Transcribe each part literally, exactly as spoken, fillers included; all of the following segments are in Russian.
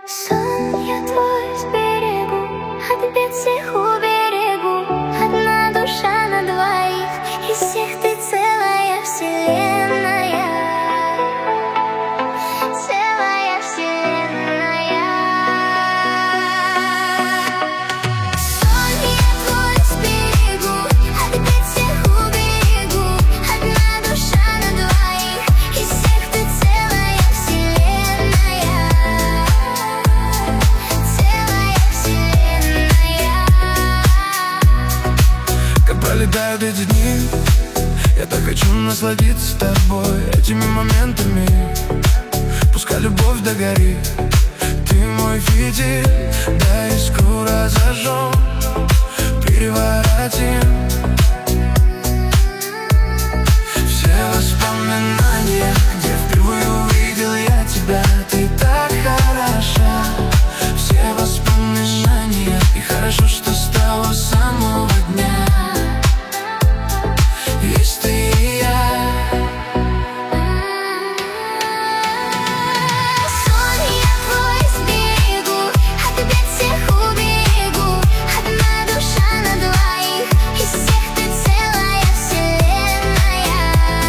Сон я твой сберегу, от бед всех уберегу. Одна душа на двоих, из всех ты целая вселенная. Целая вселенная. Сон я твой сберегу, от бед всех уберегу. Одна душа на двоих, из всех ты целая вселенная. Пролетают эти дни, я так хочу насладиться тобой, этими моментами. Пускай любовь догорит, ты мой фитиль, да искру разожжем, переворотим все воспоминания, где впервые увидел я тебя. Ты так хороша, все воспоминания, и хорошо, что с того самого дня есть ты и я. Сон я твой сберегу, от бед всех уберегу. Одна душа на двоих, из всех ты целая вселенная.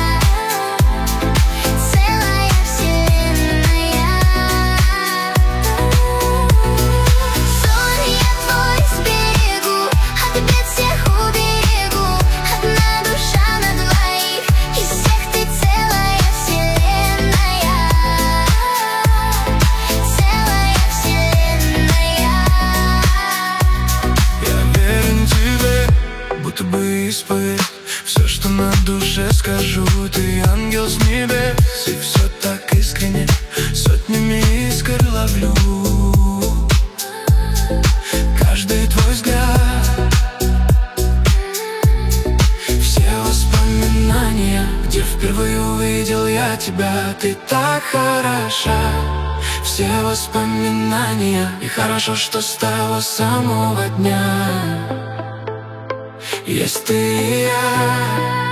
Целая вселенная. Сон я твой сберегу, от бед всех уберегу. Одна душа на двоих, из всех ты целая вселенная. Целая вселенная. Я верен тебе, будто бы исповедь. Все, что на душе скажу, ты ангел с небес. И все так искренне, сотнями искр ловлю каждый твой взгляд. Все воспоминания, где впервые увидел я тебя. Ты так хороша, все воспоминания, и хорошо, что с того самого дня есть ты и я.